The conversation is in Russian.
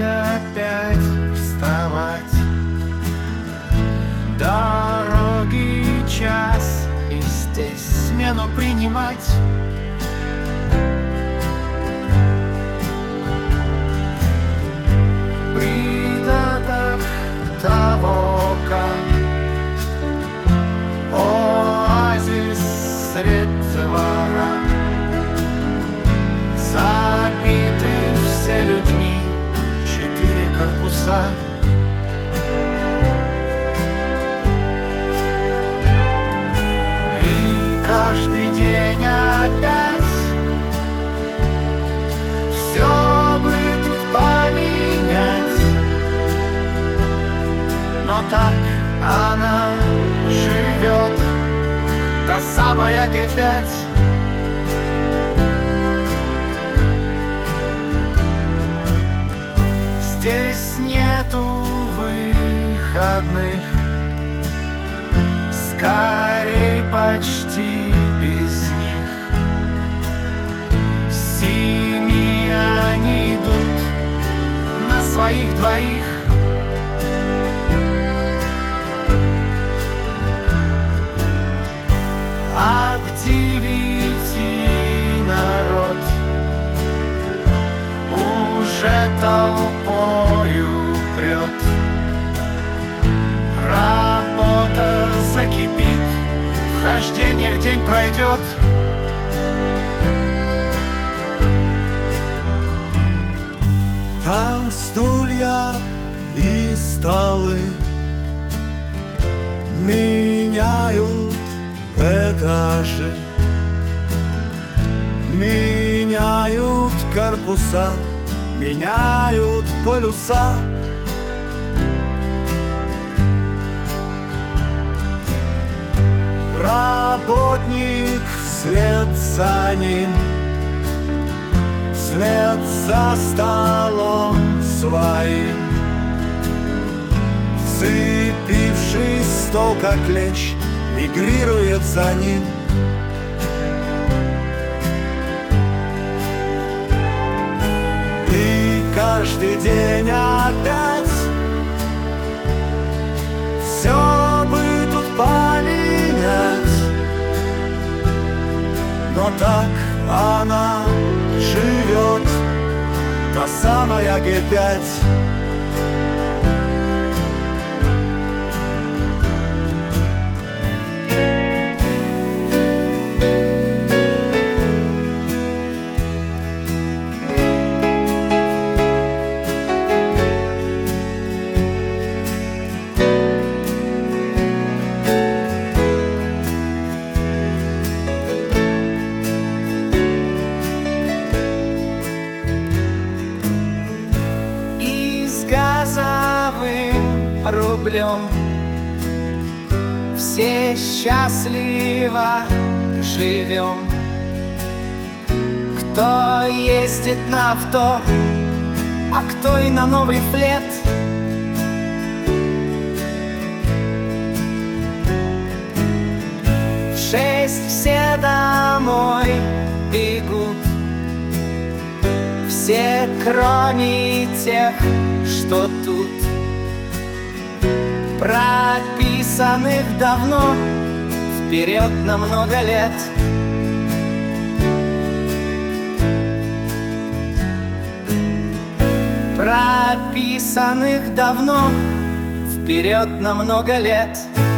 опять вставать. Дороги час, и здесь смену принимать. Придаток того, как оазис средь двора, забиты все людьми 4 корпуса. И каждый день опять все бы тут поменять, но так она живет, та самая Г5. Здесь нету выходных, скорей почти без них. С ними они идут на своих двоих. А к 9 народ уже толпою прет. Работа закипит, хождение день пройдет. Там стулья и столы меняют этажи, меняют корпуса, меняют полюса. Работник вслед за ним, вслед за столом своим, вцепившись стол как клещ, мигрирует за ним. И каждый день опять все бы тут поменять, но так она живет, та самая Г5. Рублем все счастливо живем. Кто ездит на авто, а кто и на новый флет. В 6 все домой бегут, все кроме тех, что тут. Прописанных давно вперед на много лет. Прописанных давно вперед на много лет.